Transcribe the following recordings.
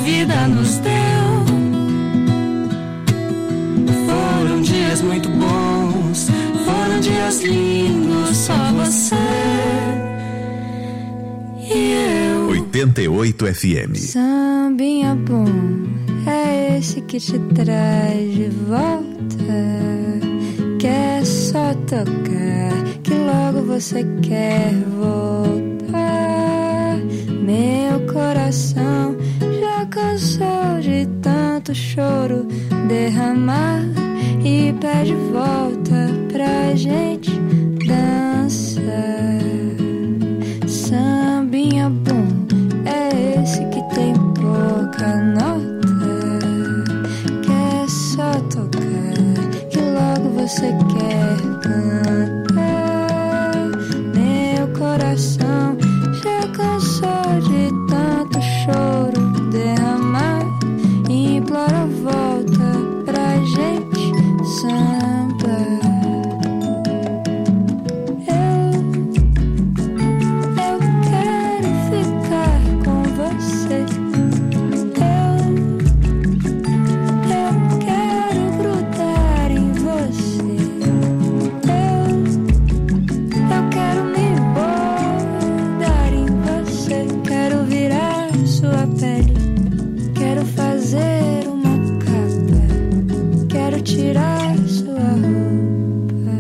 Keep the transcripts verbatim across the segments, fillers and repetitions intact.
vida nos deu. Foram dias muito bons, foram dias lindos, só você e eu. oitenta e oito F M. Sambinha bom é esse que te traz de volta, que é só tocar, que logo você quer voltar. Meu coração já cansou de tanto choro derramar e pede volta pra gente dançar. Sambinha bom é esse que tem pouca nota, que é só tocar, que logo você quer cantar. Meu coração já cansou de tanto choro derramar e implora volta pra gente sambar. Tirar sua roupa.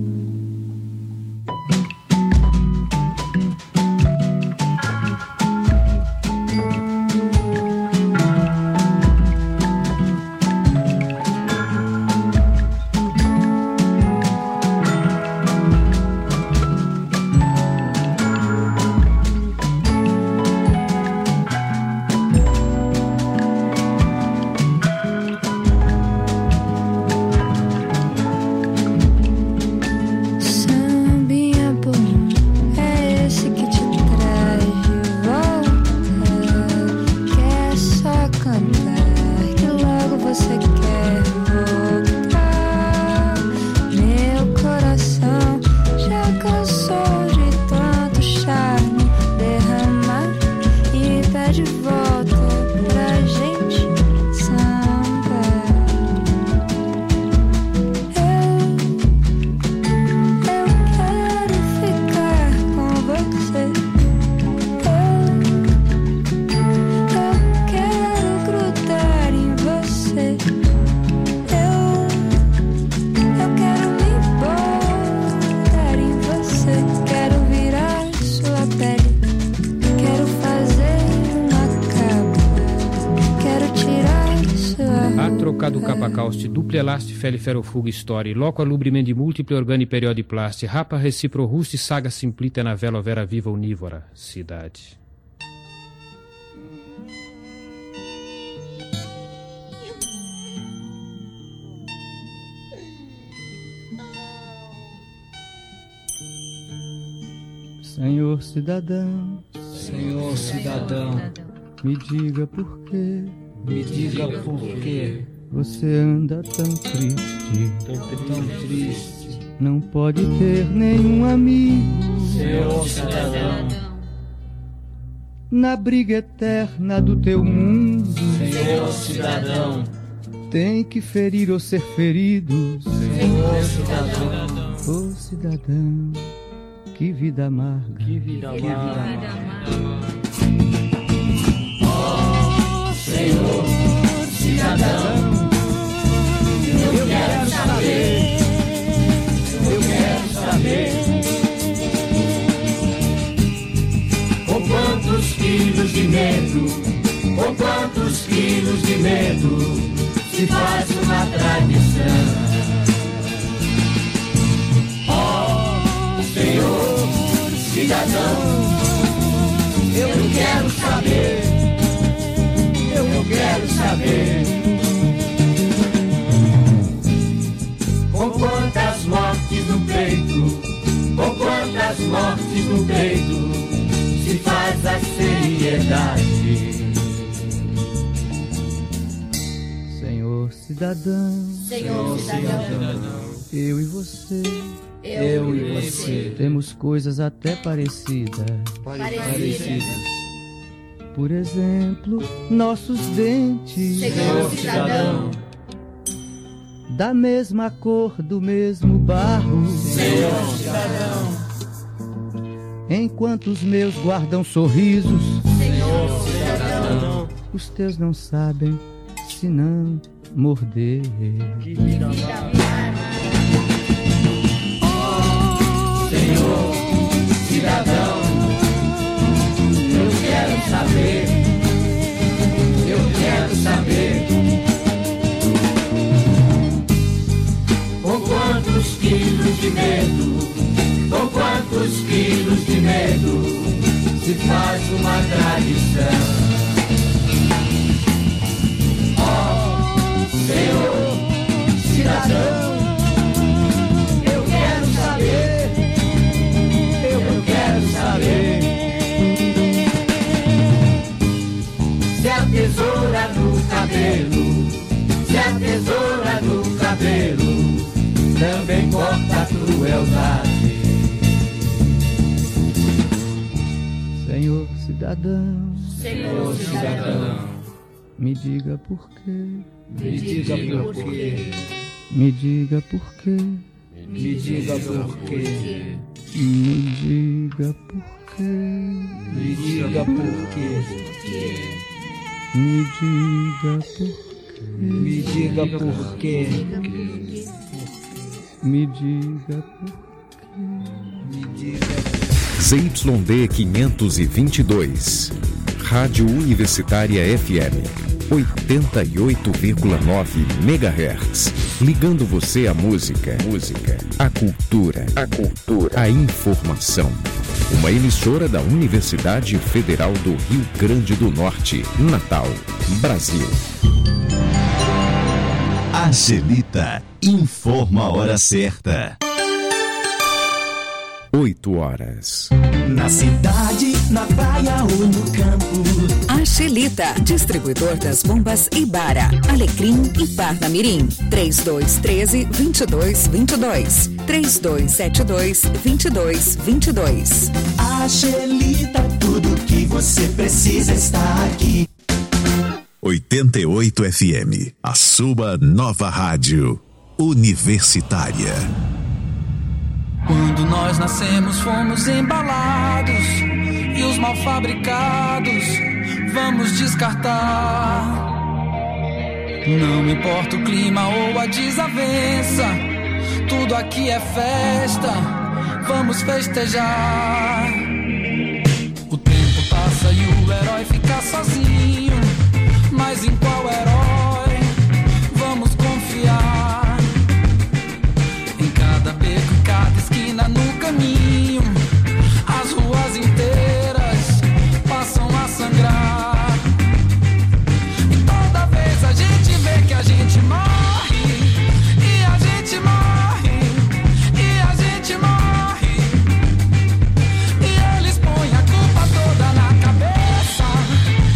Duple elasti feli ferrofuga story, loco alubrimendi multiple organi periodi plasti, rapa recipro rusti saga simplita na vela vera viva unívora, cidade. Senhor cidadão, Senhor cidadão, me diga por quê, me diga por quê você anda tão triste, tão triste. Não pode ter nenhum amigo, Senhor cidadão, na briga eterna do teu mundo. Senhor cidadão, tem que ferir ou ser ferido. Senhor cidadão, ô cidadão, que vida amarga, que vida amarga. Oh, Senhor cidadão, eu quero saber, eu quero saber com quantos quilos de medo, com quantos quilos de medo se faz uma tradição. Oh, Senhor cidadão, eu quero saber, eu quero saber com quantas mortes no peito, com quantas mortes no peito se faz a seriedade. Senhor cidadão, Senhor cidadão, eu e você, eu, eu e você temos coisas até parecidas, parecidas. Por exemplo, nossos dentes, Senhor cidadão, da mesma cor do mesmo barro, Senhor cidadão, enquanto os meus guardam sorrisos, Senhor cidadão, os teus não sabem se não morder. que vida amada. Senhor cidadão, eu quero saber, eu quero saber Com quantos quilos de medo, com quantos quilos de medo se faz uma tradição. Ó Senhor cidadão, eu quero saber, eu quero saber se a tesoura no cabelo, se a tesoura no cabelo também corta a crueldade. Senhor cidadão, Senhor cidadão, me diga por quê, me diga por quê, me diga por quê, me diga por quê, me diga por quê, me diga por quê, me diga por quê, me diga por quê, me diga por me diga. Z Y D quinhentos e vinte e dois, Rádio Universitária F M, oitenta e oito vírgula nove megahertz, ligando você à música, música, à cultura, à cultura, à informação. Uma emissora da Universidade Federal do Rio Grande do Norte, Natal, Brasil. Angelita informa a hora certa. oito horas. Na cidade, na praia ou no campo. Angelita, distribuidor das bombas Ibara, Alecrim e Parnamirim. três dois um três, dois dois dois dois. três dois sete dois, dois dois dois dois. Angelita, tudo que você precisa está aqui. oitenta e oito F M, a sua nova rádio universitária. Quando nós nascemos fomos embalados e os mal fabricados vamos descartar. Não importa o clima ou a desavença, tudo aqui é festa, vamos festejar. O tempo passa e o herói fica sozinho, mas em qual herói vamos confiar? Em cada beco, em cada esquina no caminho, as ruas inteiras passam a sangrar. E toda vez a gente vê que a gente morre, e a gente morre, e a gente morre. E eles põem a culpa toda na cabeça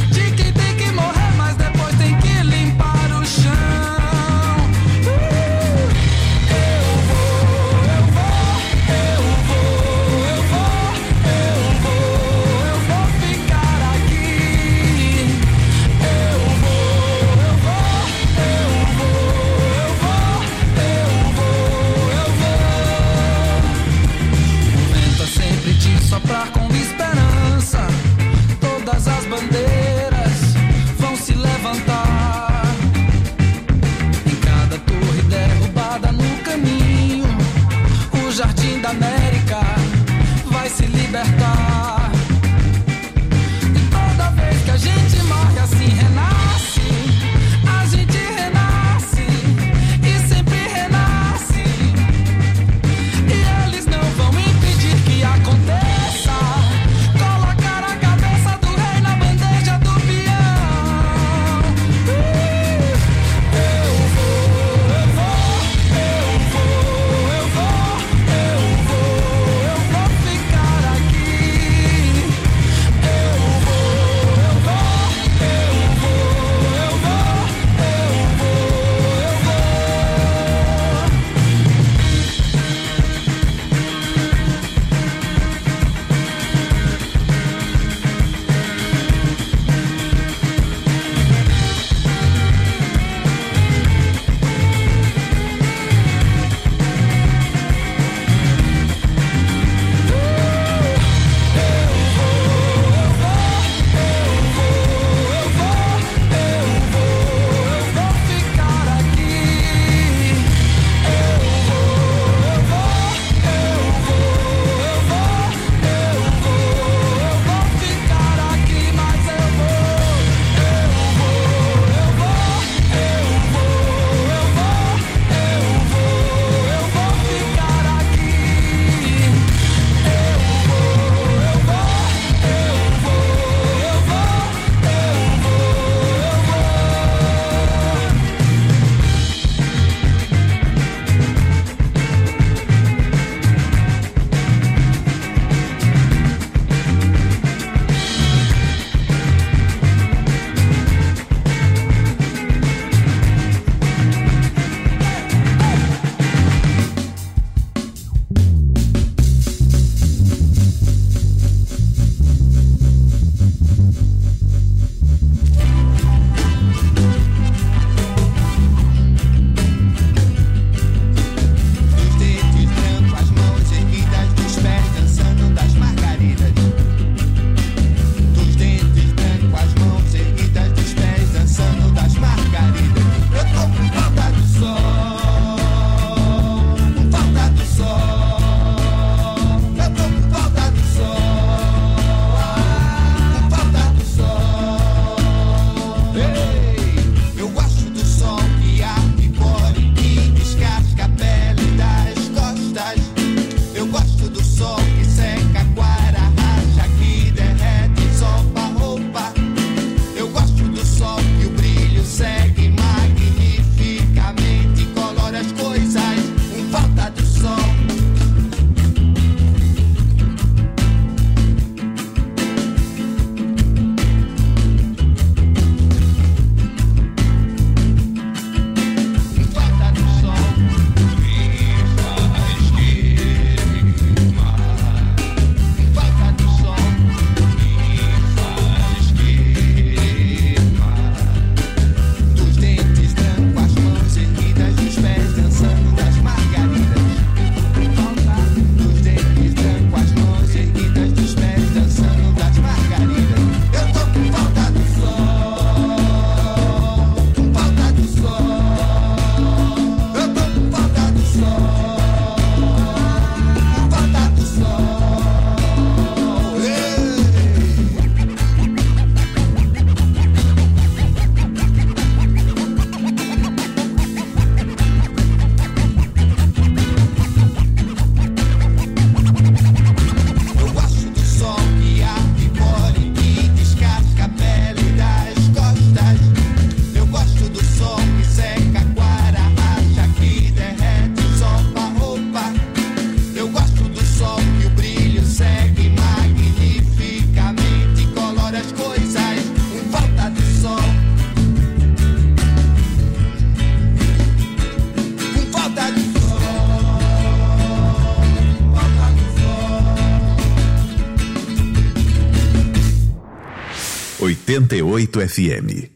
noventa e oito F M.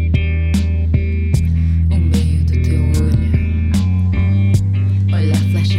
Flash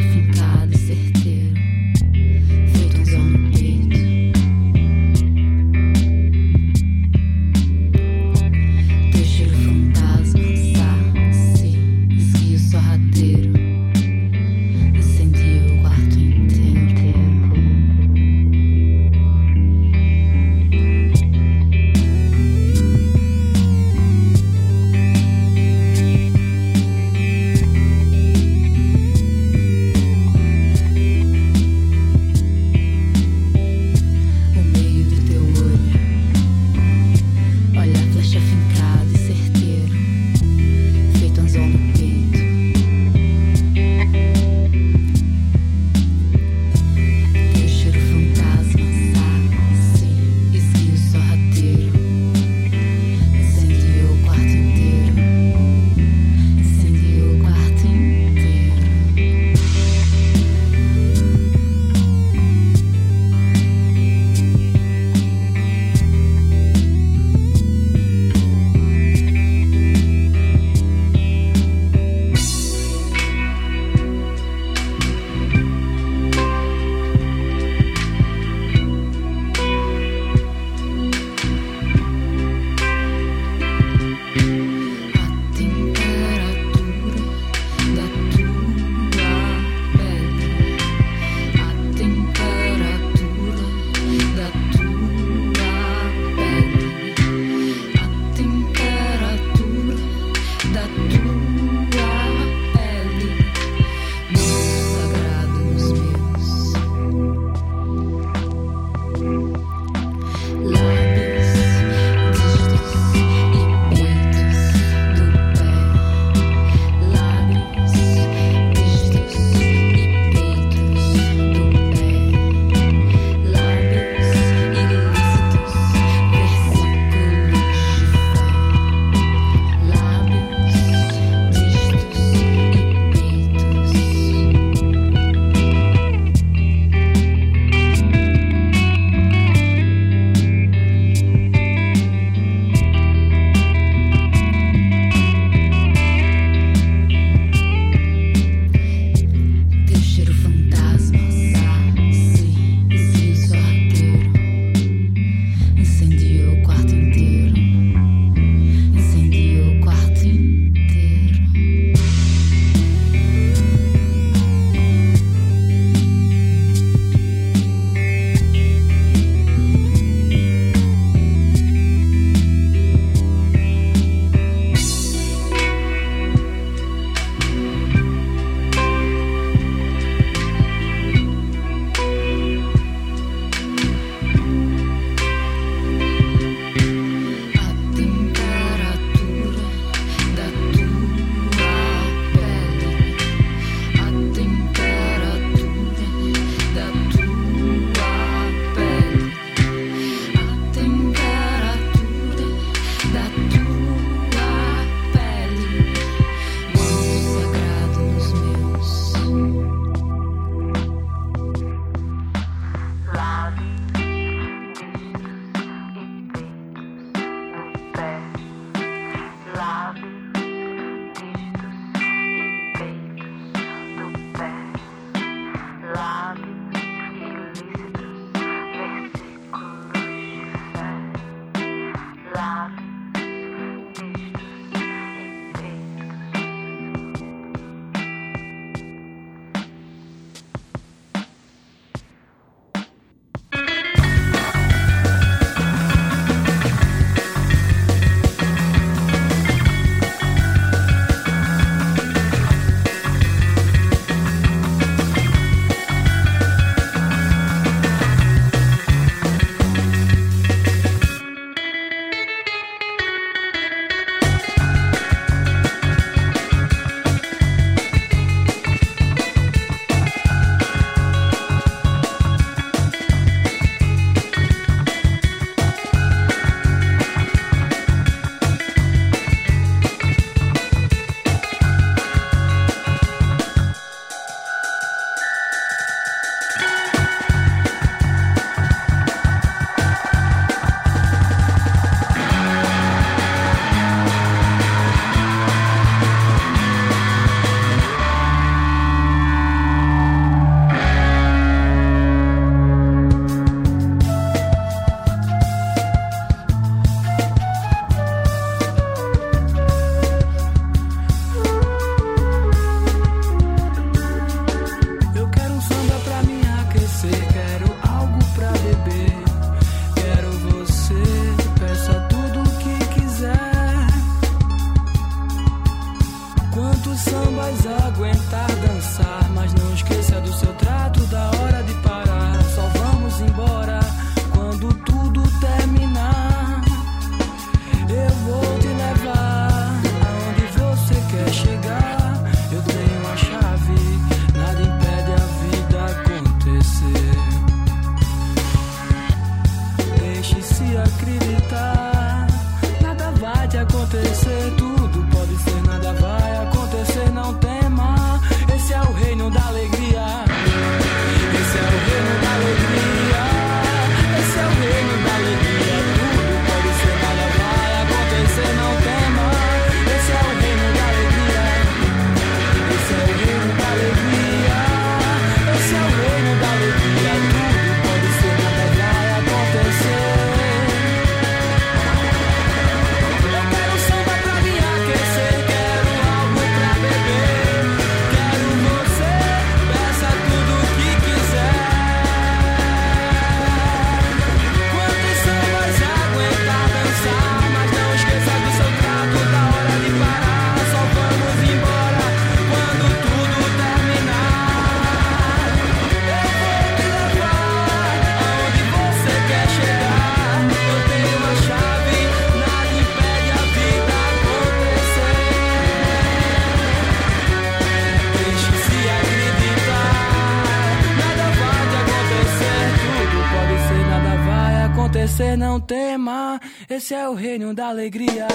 você não tema, esse é o reino da alegria.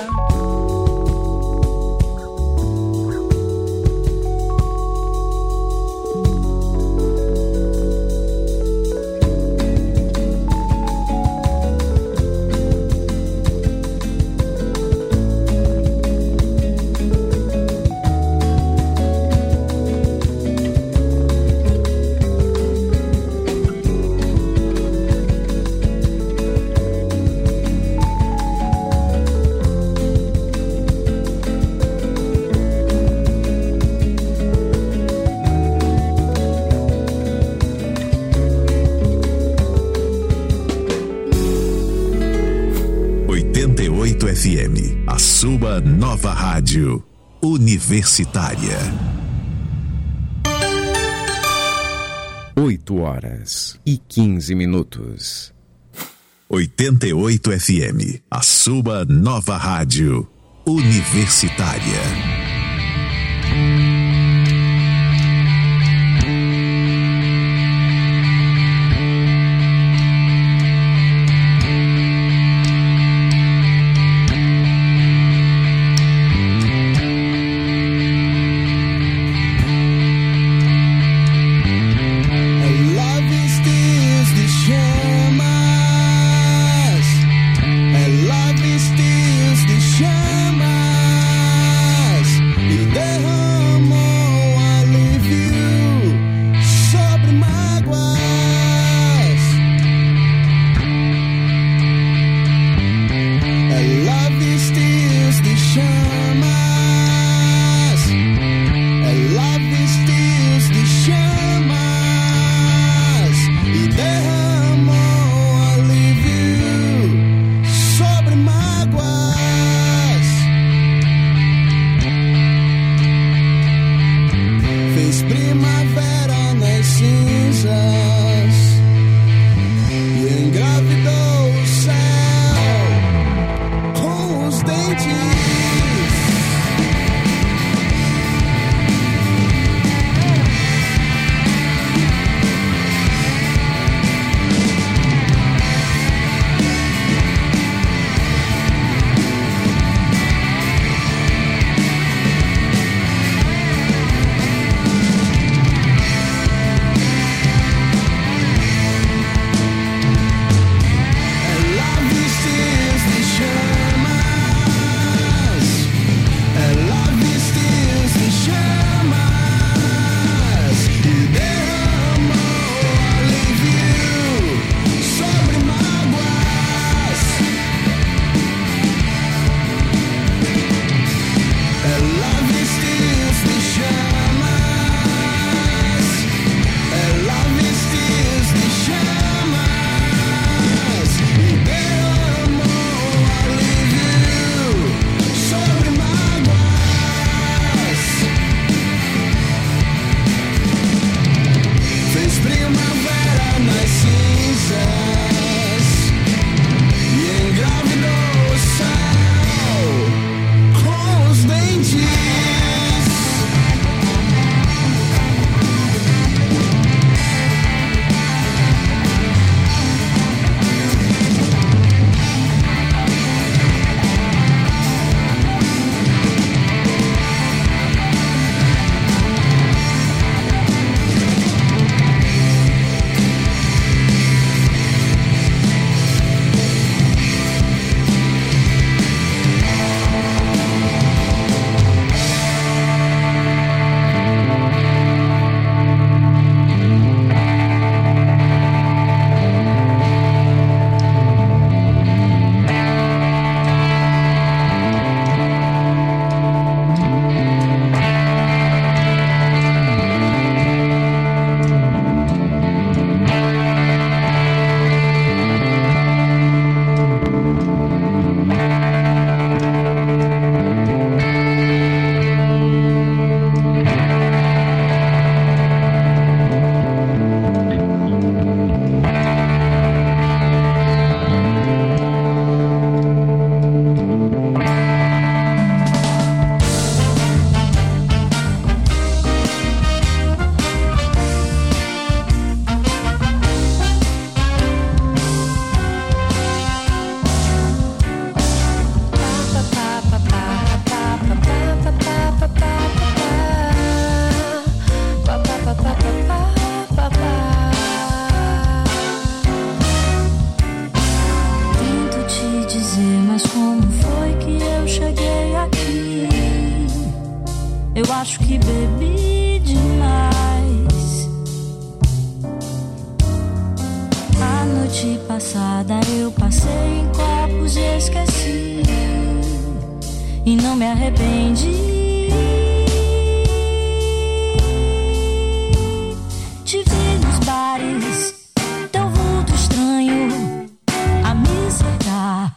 F M, a sua nova rádio universitária. Oito horas e quinze minutos. oitenta e oito F M, a sua nova rádio universitária. eu passei em copos e esqueci, e não me arrependi. Te vi nos bares, teu vulto estranho a me cercar.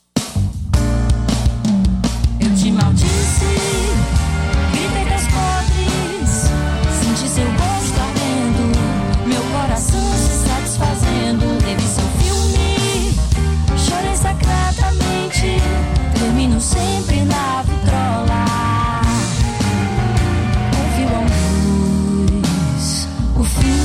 Eu te maldisse, gritei das podres, senti seu gosto ardendo, meu coração se satisfazendo. Revi seu filme, chorei sacradamente, termino sempre na vitrola. Confio a luz, o fim.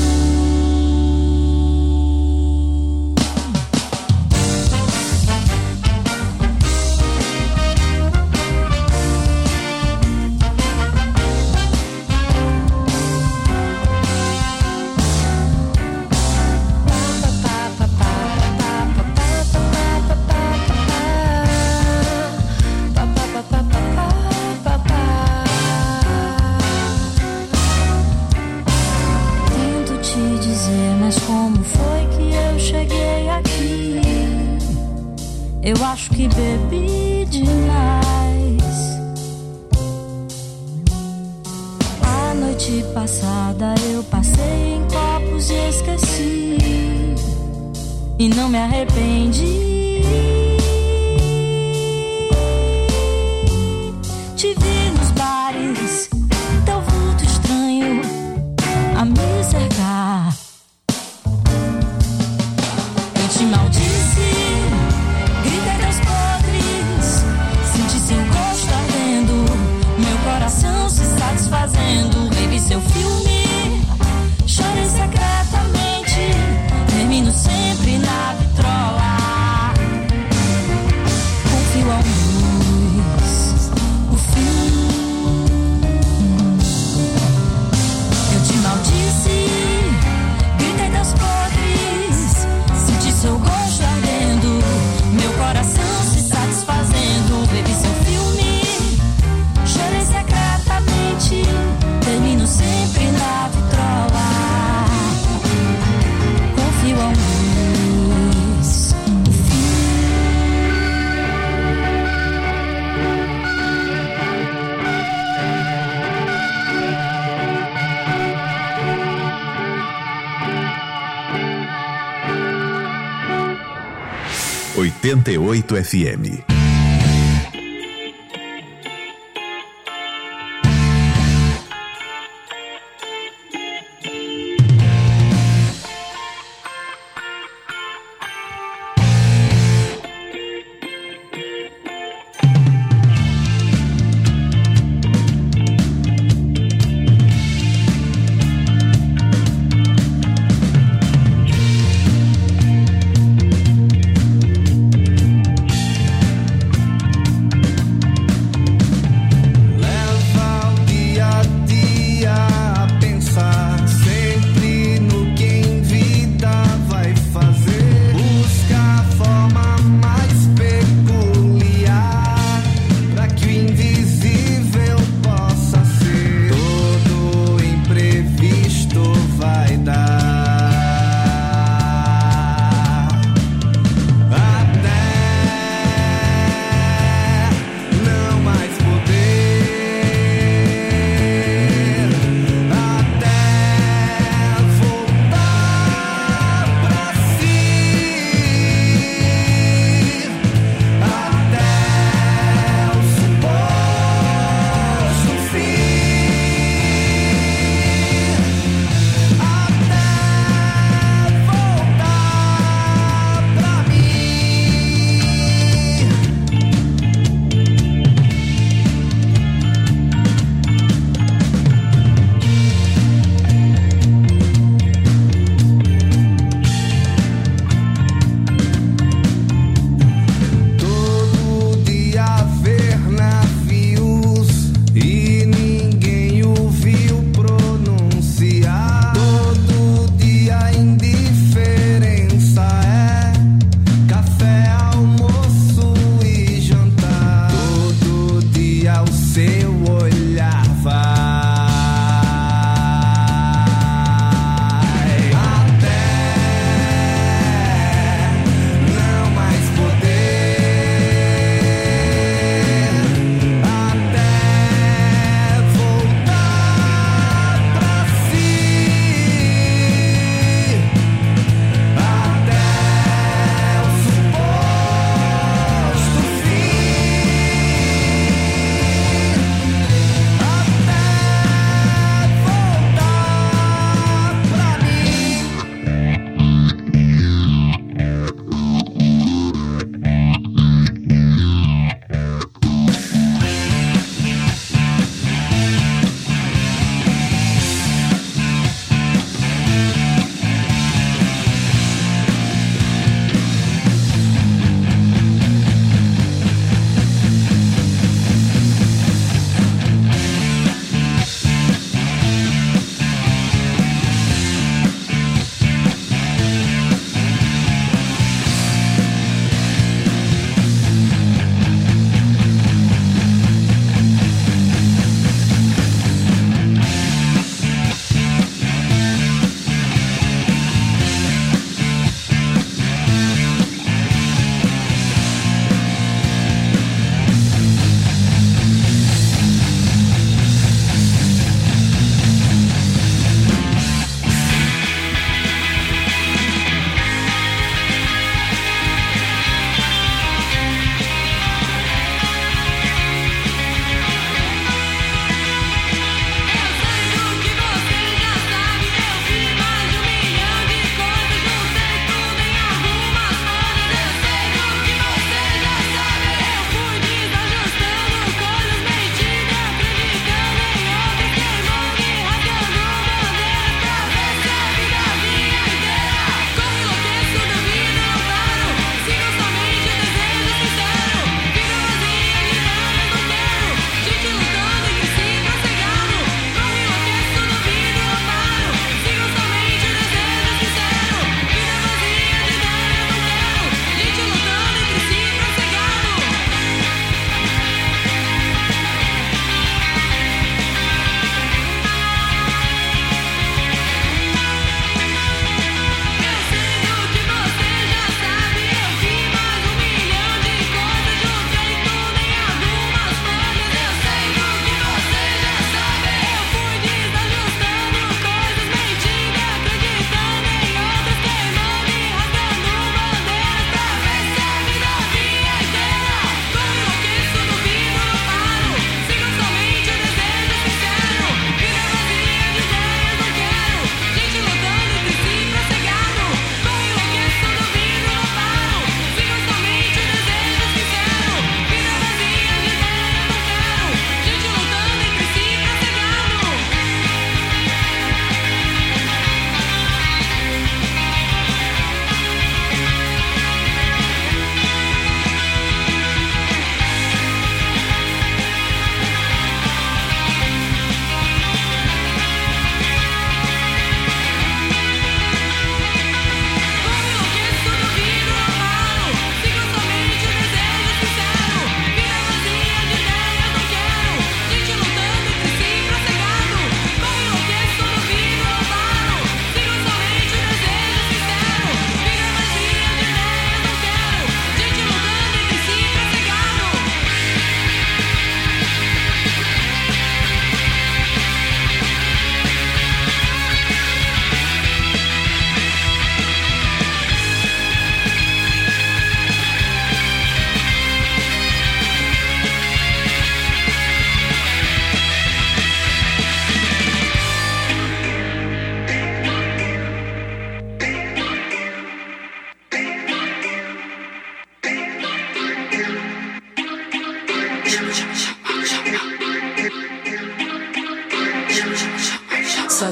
Mas como foi que eu cheguei aqui? Eu acho que bebi demais. A noite passada eu passei em copos e esqueci, e não me arrependi. Te vi nos bares, teu vulto estranho a me cercar. Te maldisse, gritei das podres, senti seu gosto ardendo, meu coração se satisfazendo. Revi seu filme, chorei secretamente, termino sempre na vitrola. Confio a luz, o fim. Eu te maldisse, gritei das podres, senti seu gosto ardendo, meu coração se satisfazendo. Bebi seu filme, chorei secretamente, termino sempre na vitrola. Confio a luz, o fim. oitenta e oito F M.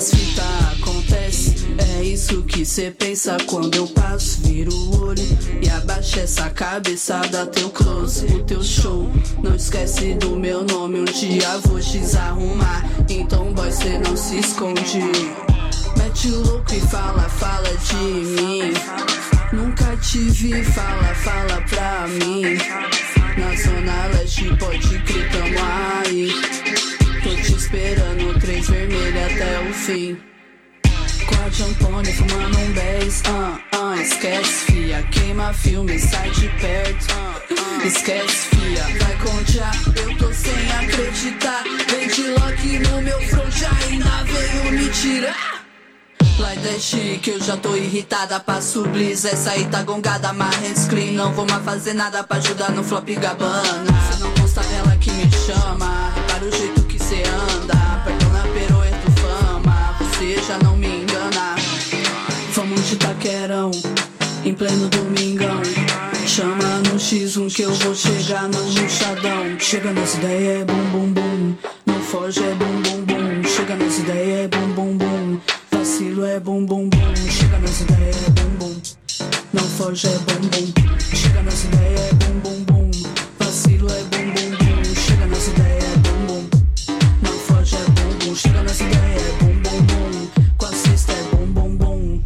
as fitas acontece. É isso que cê pensa quando eu passo. Vira o olho e abaixa essa cabeça, dá teu close, o teu show. Não esquece do meu nome, um dia vou desarrumar. Então boy, cê não se esconde. Mete o louco e fala, fala de mim. Nunca te vi, fala, fala pra mim. Na zona leste pode crer, tamo aí. Tô te esperando, três vermelha até o fim. Quatro Antônio fumando um dez, ah, ah, esquece fia. Queima filme, sai de perto, ah, ah, esquece fia. Vai contar, eu tô sem acreditar. Vem de Loki no meu front, ainda veio me tirar. Like that shit, que eu já tô irritada. Passo bliss, essa aí tá gongada. My hands clean, não vou mais fazer nada pra ajudar no flop Gabbana. Cê não consta dela que me chama. Para o jeito que cê anda, perdão na peroeto fama. Você já não me engana. Vamos de taquerão, em pleno domingão. Chama no X um que eu vou chegar no luxadão. Chega nas ideias é bum bum bum. Não foge é bum bum bum. Chega nas ideias é bum bum bum. Vacilo é bum bum bum. Chega nas ideias é bum bum. Não foge é bum bum. Chega nas ideias é bum bum bum. Vacilo é bum bum bum. Chega nas ideias é bum bum. Não foge é bum bum. Chega nas ideias é bum bum bum. Com a cesta é bum bum bum.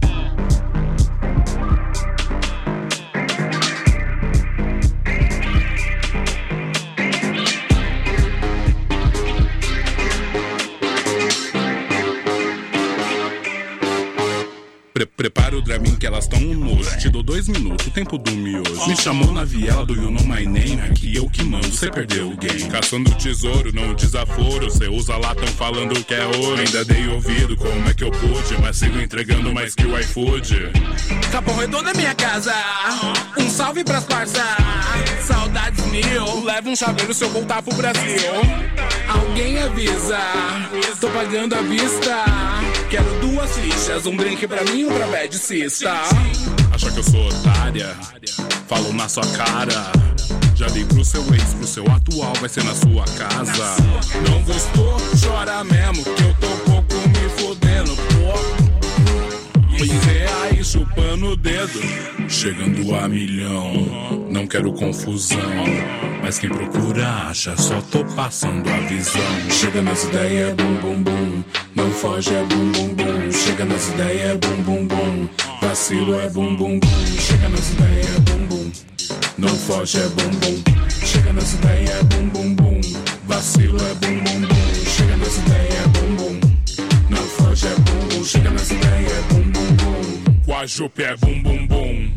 Pre Prepara o Dramin que elas tão um nojo. Te dou dois minutos, o tempo do miojo. Me chamou na viela do You Know My Name. Aqui eu que mando, cê perdeu o game. Caçando tesouro, não desaforo. Cê usa lá, tão falando que é ouro. Ainda dei ouvido, como é que eu pude? Mas sigo entregando mais que o iFood. Capão Redondo é minha casa. Um salve pras parças. Saudades mil. Leva um chaveiro se eu voltar pro Brasil. Alguém avisa, tô pagando à vista. Quero duas fichas, um drink pra mim e um pra bad cista. Acha que eu sou otária? Falo na sua cara. Já dei pro seu ex, pro seu atual, vai ser na sua casa. Não gostou? Chora mesmo, que eu tô pouco me fodendo, pô. E aí chupando o dedo, chegando a milhão. Não quero confusão, mas quem procura acha, só tô passando a visão. Chega nas ideias é bum bum bum. Não foge é bum bum bum. Chega nas ideias é bum bum bum. Vacilo é bum bum bum. Chega nas ideias é bum bum. Não foge é bum bum. Chega nas ideias é bum bum bum. Vacilo é bum bum bum. Chega nas ideias é bum bum. Não foge é bum bum. Chega nas ideias é bum bum bum. Guajupe é bum bum bum.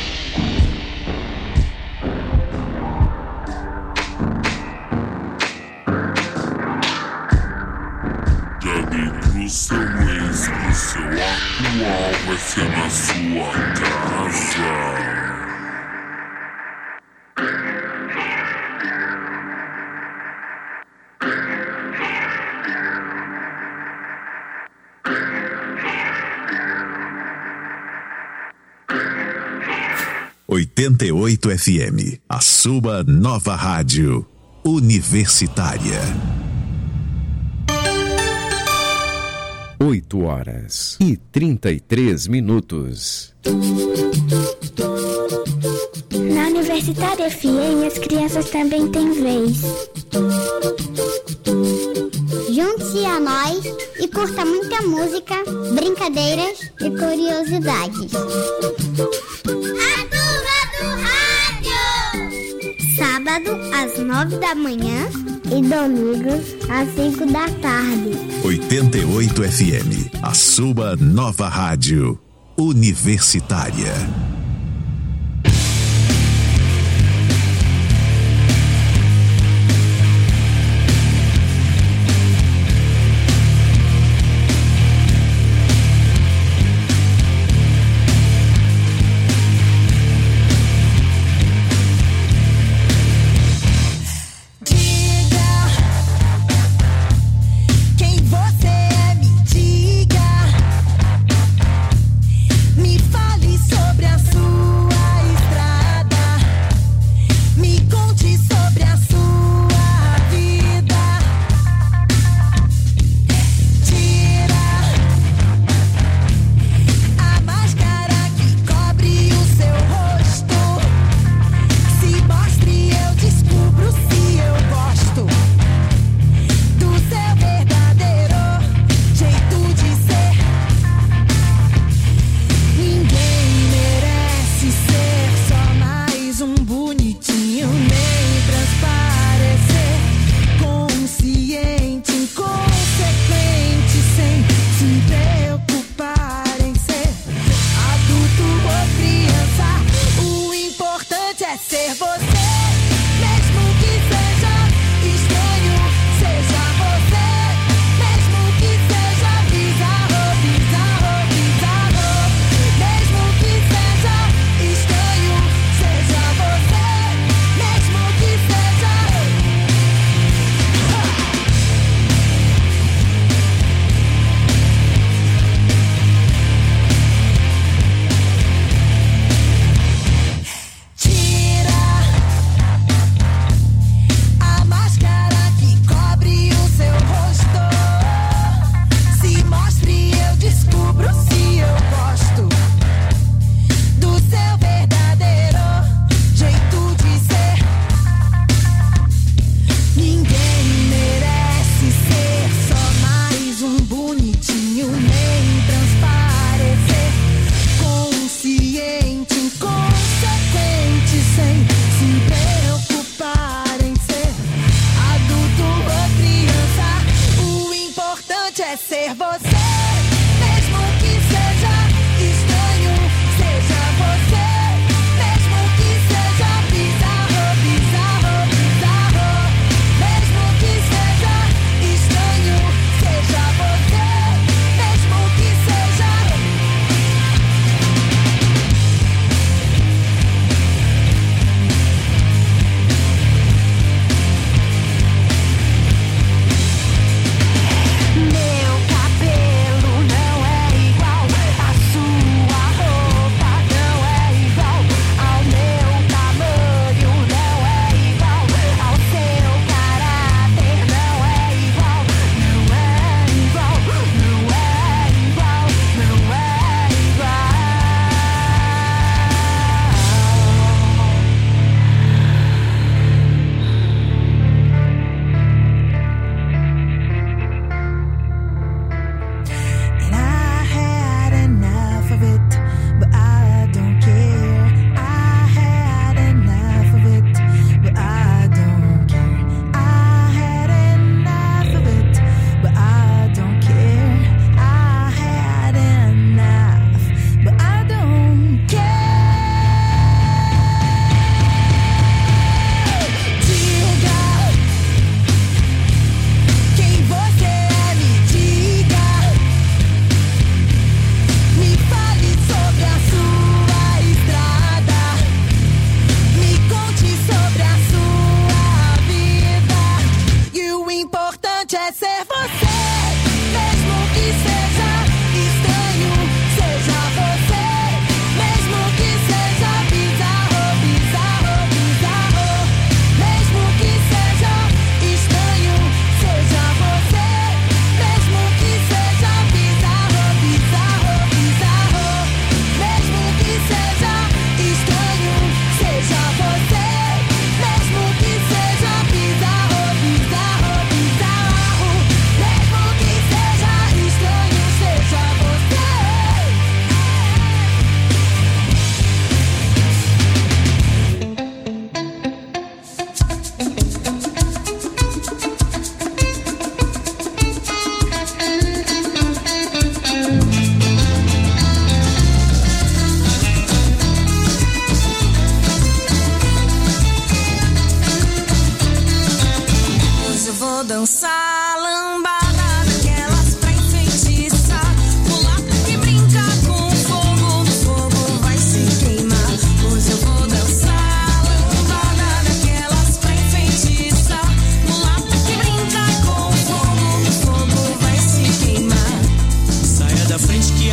O seu ex, o seu atual vai ser na sua casa. oitenta e oito F M, a sua nova rádio universitária. oito horas e trinta e três minutos. Na Universitária F M, as crianças também têm vez. Junte-se a nós e curta muita música, brincadeiras e curiosidades. A turma do rádio! Sábado, às nove da manhã e domingos, às cinco da tarde. oitenta e oito F M, a sua nova rádio universitária. Me fale sobre a sua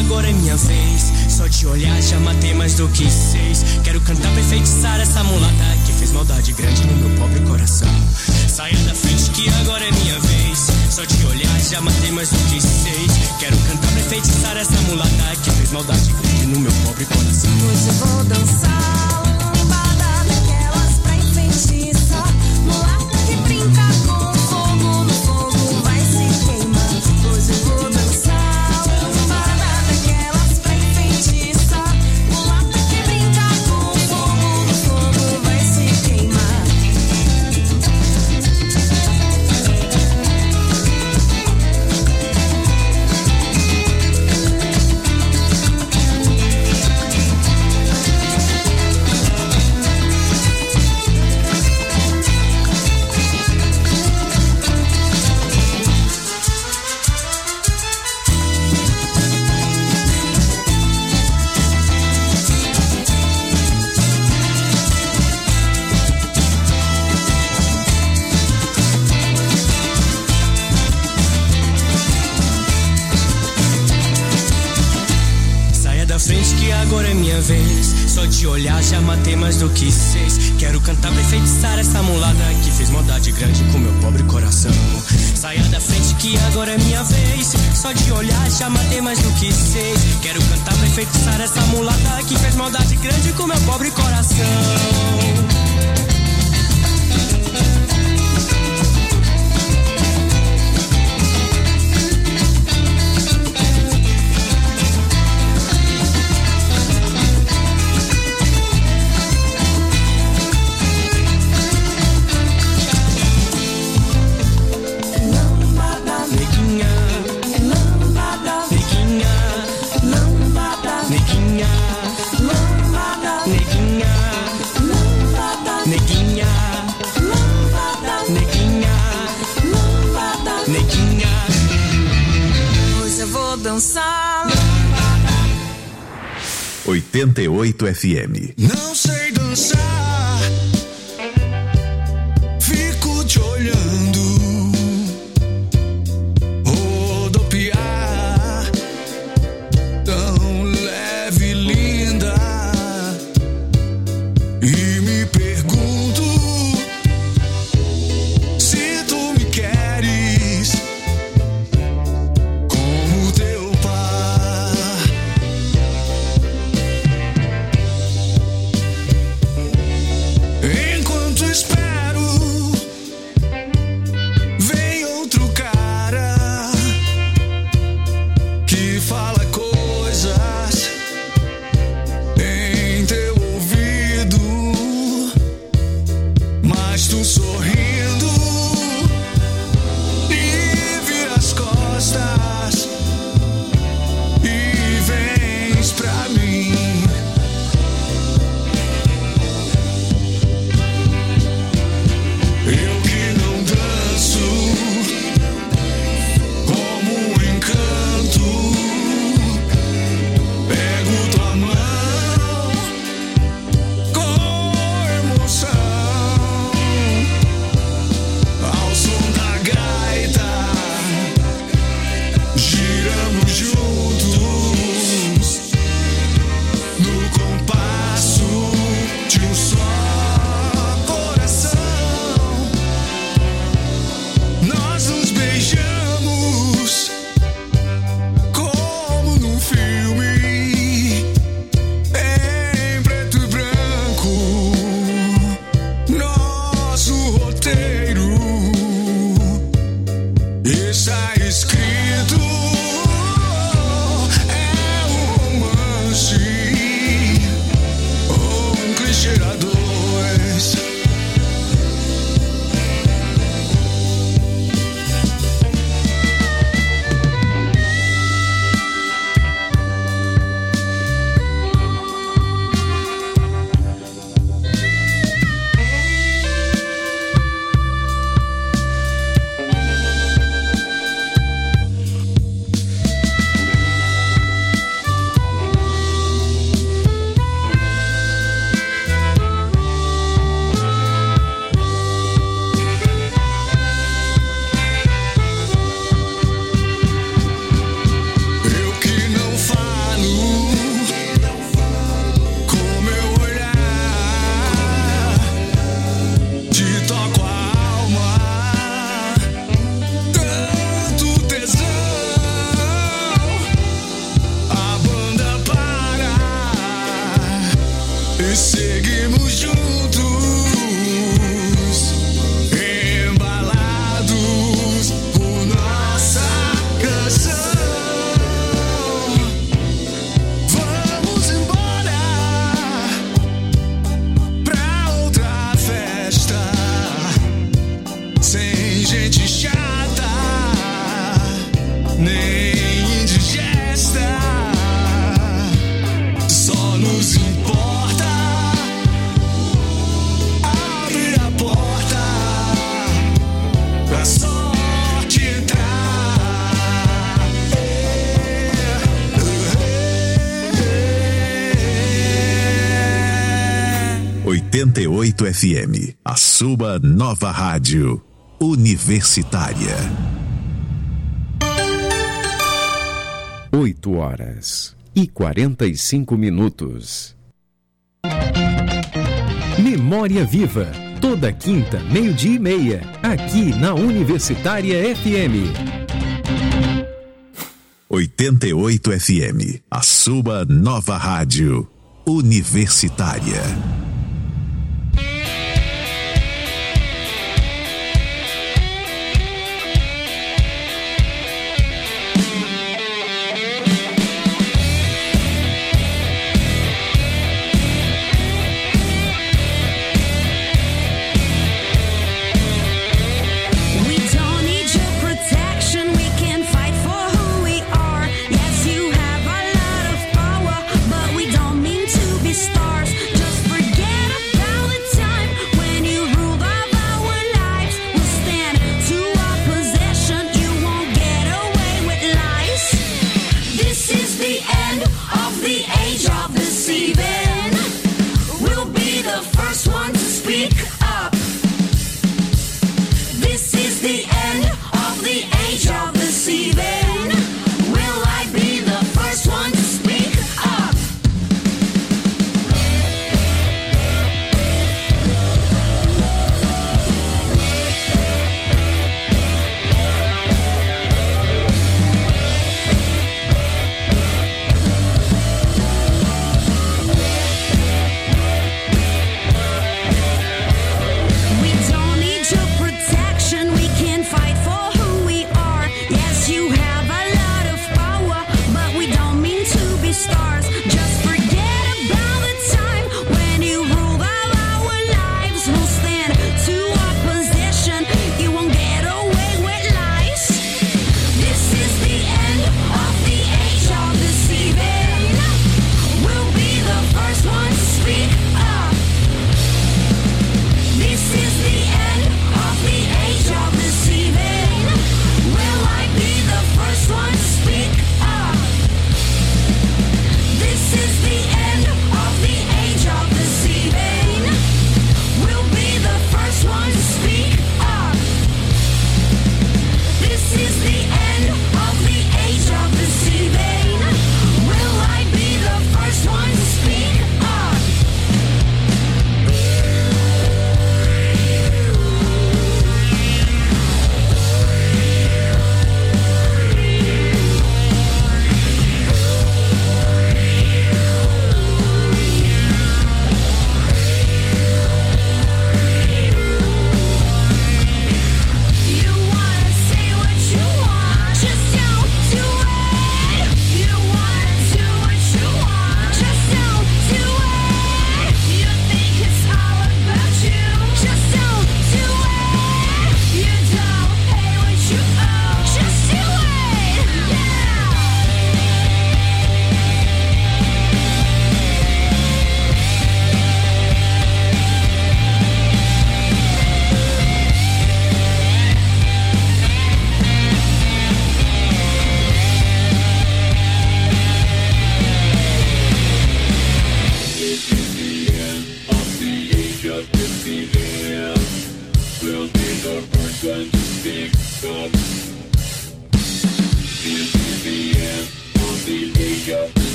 agora é minha vez. Só de olhar já matei mais do que seis. Quero cantar pra enfeitiçar essa mulata que fez maldade grande no meu pobre coração. Saia da frente que agora é minha vez. Só de olhar já matei mais do que seis. Quero cantar pra enfeitiçar essa mulata que fez maldade grande no meu pobre coração. Hoje eu vou dançar lambada daquelas pra enfeitiçar. Mulata que brinca com fogo, no fogo vai se queimar. Hoje eu vou dançar lambada daquelas pra enfeitiçar. Mulata que brinca com fogo, no fogo vai se queimar. Frente que agora é minha vez. Só de olhar já matei mais do que seis. Quero cantar pra enfeitiçar essa mulata que fez maldade grande com meu pobre coração. Saia da frente que agora é minha vez. Só de olhar já matei mais do que seis. Quero cantar pra enfeitiçar essa mulata que fez maldade grande com meu pobre coração. Dançar oitenta e oito F M. Não sei dançar, fico te olhando, rodopiar, tão leve e linda, e me pergunto se tu me queres. espero oitenta e oito F M, a sua nova rádio universitária. oito horas e quarenta e cinco minutos. Memória Viva, toda quinta, meio-dia e meia, aqui na Universitária F M. oitenta e oito F M, a sua nova rádio universitária.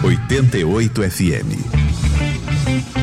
oitenta e oito F M.